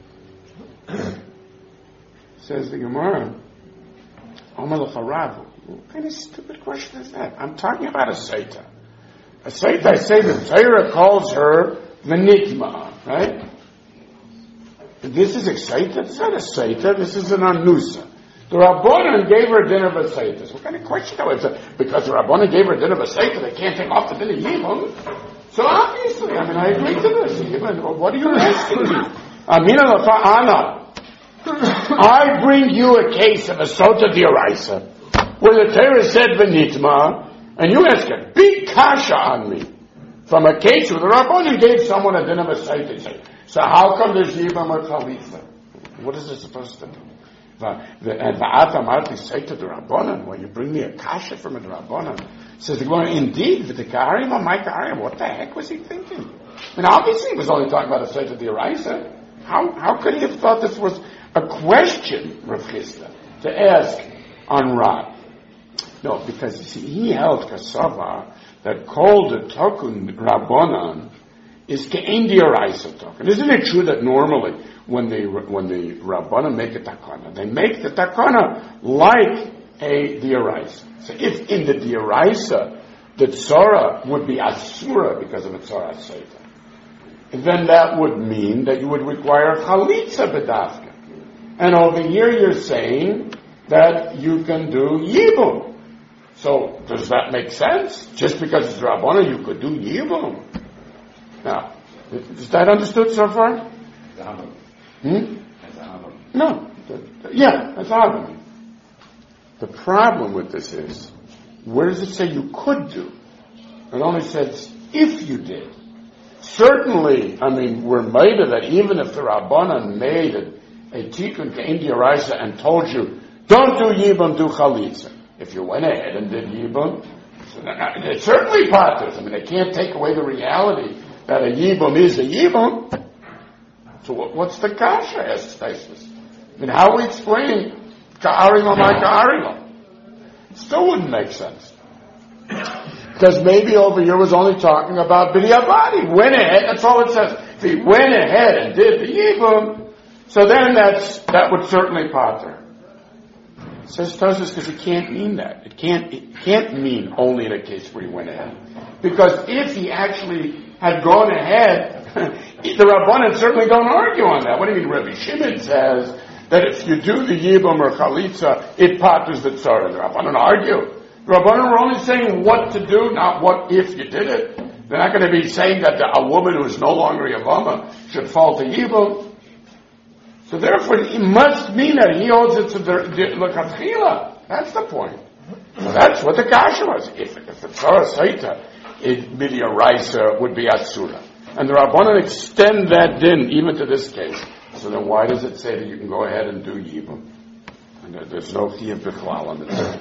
Says the Gemara, Omar l'charav. What kind of stupid question is that? I'm talking about a seita. A seita, I say the Torah calls her v'nitma, right? This is a seita. It's not a seita. This is an anusa. The Rabbanan gave her a din of a seita. So what kind of question is that? Because the Rabbanan gave her a din of a seita, they can't take off the din of yibum. So obviously, I agree to this. What are you asking me? Amina lafa'ana. I bring you a case of a sota d'oraisa, where the Torah said v'nitma, and you ask a big kasha on me from a case where the Rabbanan gave someone a din of a seita. So how come there's yibam or chalitza? What is this supposed to do? And va'at amarti seita d'Rabbanan, when you bring me a kasha from a Rabbanan, says the Gemara, indeed, v'tikaharim or my kaharim. What the heck was he thinking? I mean, obviously he was only talking about a seita d'oraisa. How could he have thought this was a question, Rav Chisda, to ask on Rav? No, because you see, he held kasava that called the tokun Rabbanan is ke'en d'oraisa tokun. Isn't it true that normally when the Rabbanan make a takana, they make the takana like a d'oraisa? So if in the d'oraisa the tzara would be asura because of a tzara seita, then that would mean that you would require chalitza bedavka. And over here you're saying that you can do yibum. So does that make sense? Just because it's Rabbana you could do yibum. Now, is that understood so far? No. Yeah, that's Avon. The problem with this is, where does it say you could do? It only says if you did. Certainly, we're made of that even if the Rabbanan made a tikkun to India Raisa and told you Don't do Yibum, do Chalitza. If you went ahead and did Yibum, so it certainly patters. I mean, they can't take away the reality that a Yibum is a Yibum. So what's the kasha, asks Taisus? I mean, how we explain Ka'arimah my Ka'arimah? It still wouldn't make sense. Because maybe over here was only talking about B'diavad. He went ahead, that's all it says. If he went ahead and did the Yibum, so then that would certainly pater. It says Tosfos because it can't mean that. It can't mean only in a case where he went ahead. Because if he actually had gone ahead, the Rabbanan certainly don't argue on that. What do you mean? Rabbi Shimon says that if you do the Yibum or Chalitza, it paters the Tzara. The Rabbanan argue. The Rabbanan were only saying what to do, not what if you did it. They're not going to be saying that a woman who is no longer Yavama should fall to Yibum. So therefore, it must mean that he holds it to the L'Katchila. That's the point. So that's what the kasha was. If the Tzara Saita, Midiyaraisa would be Atsura. And the Rabbanan extend that din even to this case. So then why does it say that you can go ahead and do Yibum? And there's no Chiyuv Bichlal on the thing.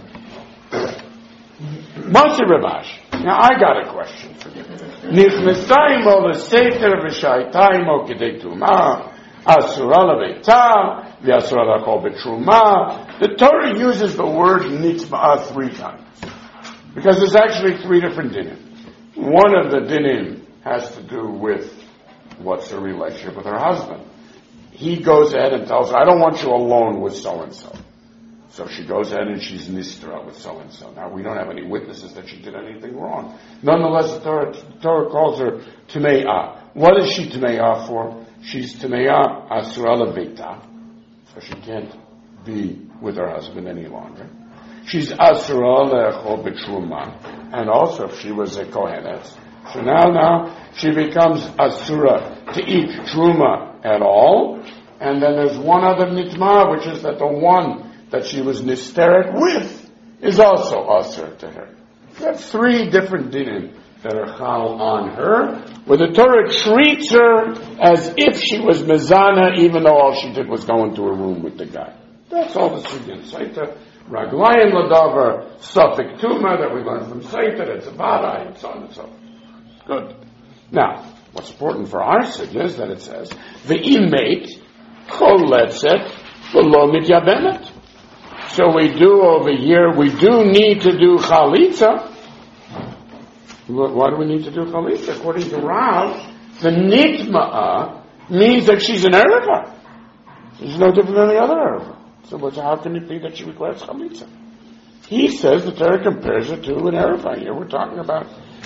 Moshe Rabash. Now I got a question for you. Nichnesayim the Sefer v'shaytayim o kedei Tumah, Asura leveita, v'asura lachol betruma. The Torah uses the word nitzma'ah 3 times. Because there's actually 3 different dinim. One of the dinim has to do with what's her relationship with her husband. He goes ahead and tells her, I don't want you alone with so-and-so. So she goes ahead and she's nistra with so-and-so. Now, we don't have any witnesses that she did anything wrong. Nonetheless, the Torah calls her Tume'ah. What is she Tume'ah for? She's Tume'ah Asura Leveita. So she can't be with her husband any longer. She's Asura Lechol B'Truma. And also, if she was a Kohenet. So now she becomes Asura to eat Truma at all. And then there's one other Nitma, which is that the one that she was nisteret with is also Asur to her. That's 3 different dinim that are chal on her, where the Torah treats her as if she was mezana, even though all she did was go into a room with the guy. That's all the sugyan. Saita, raglayim ladavar, safik tuma that we learned from Saita, it's a vada, and so on and so forth. Good. Now, what's important for our sugya is that it says, ve'imeit choletzet v'lo mityabemet. So we do over here, we do need to do chalitza. Why do we need to do chalitza? According to Rav, the nitma'ah means that she's an erva. She's no different than the other erva. So how can it be that she requires chalitza? He says the Torah compares her to an erva. Here we're talking about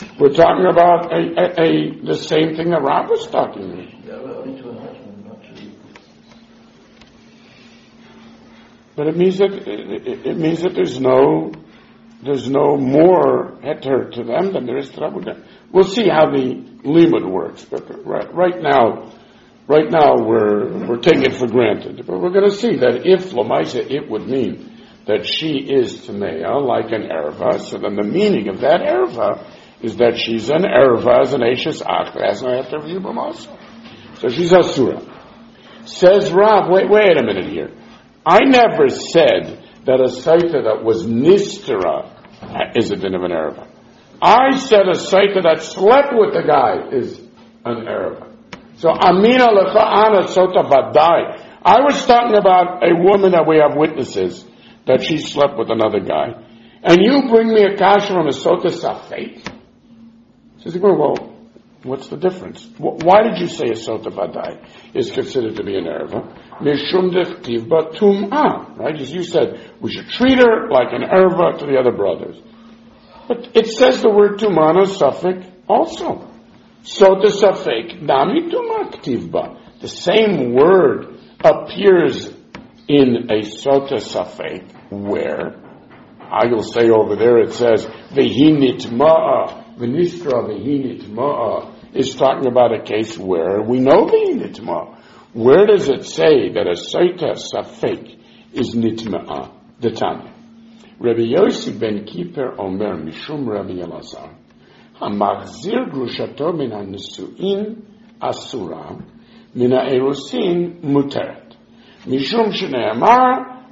the same thing that Rav was talking about. But it means that there's no more heter to them than there is to Rabbanan. We'll see how the limud works, but right now we're taking it for granted. But we're going to see that if Lamaisa, it would mean that she is Tameya, like an erva. So then the meaning of that erva is that she's an erva as an Eishes Ach, as an after Yibum also. So she's Asura. Says Rav, wait a minute here. I never said that a saita that was nistera is a din of an erva. I said a saita that slept with the guy is an erva. So amina lecha ana sota vadai. I was talking about a woman that we have witnesses that she slept with another guy, and you bring me a kasha from a sota safek. Says, well, what's the difference? Why did you say a sota vadai is considered to be an erva? Mishum dechtiv ba tum'ah, right? As you said, we should treat her like an erva to the other brothers. But it says the word tum'ah safek also. Sota safek nami tum'ah ktiv ba. The same word appears in a sota safek where I will say over there it says vehi nitma'a, v'nistra vehi nitma'a is talking about a case where we know vehi nitma'a. Where does it say that a saita safek is nitma'a? The Tanya. Rabbi Yossi ben Kippur Omer Mishum Rabbi Elazar Hamachzir grushato min ha-nisu'in asura min ha-erusin muteret Mishum shene'amar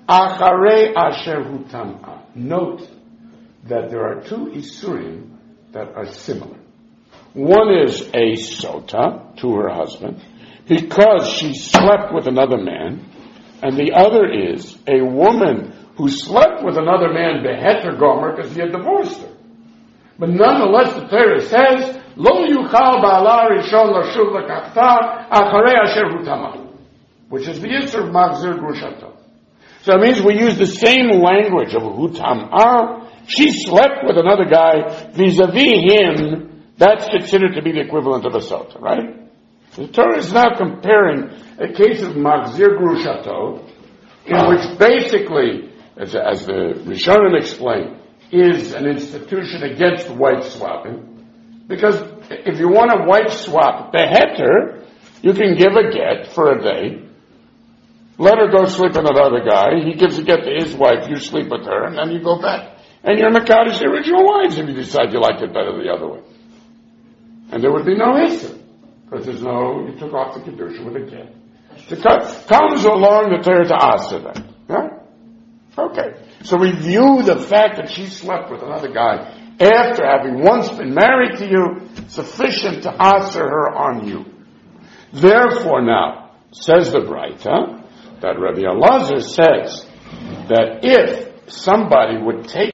Acharei asher hu tam'a. Note that there are two isurim that are similar. One is a sota to her husband because she slept with another man, and the other is a woman who slept with another man beheter gomer because he had divorced her. But nonetheless, the Torah says, Lo yuchal ba'ala rishon l'shuv l'kachta acharei asher hu tam'a, which is the issur of machzir grushato. So it means we use the same language of hu tam'a. She slept with another guy vis-a-vis him. That's considered to be the equivalent of a sota, right? The Torah is now comparing a case of machzir grushato, in which basically, as the Rishonim explained, is an institution against wife swapping. Because if you want to wife swap the heter, you can give a get for a day, let her go sleep with another guy, he gives a get to his wife, you sleep with her, and then you go back. And you're Mekadosh the original wives if you decide you like it better the other way. And there would be no issue. Because you took off the Kedusha with a get. Comes along the Torah to answer that. Yeah? Okay. So we view the fact that she slept with another guy after having once been married to you sufficient to answer her on you. Therefore now, says the Braita, that Rabbi Elazar says that if somebody would take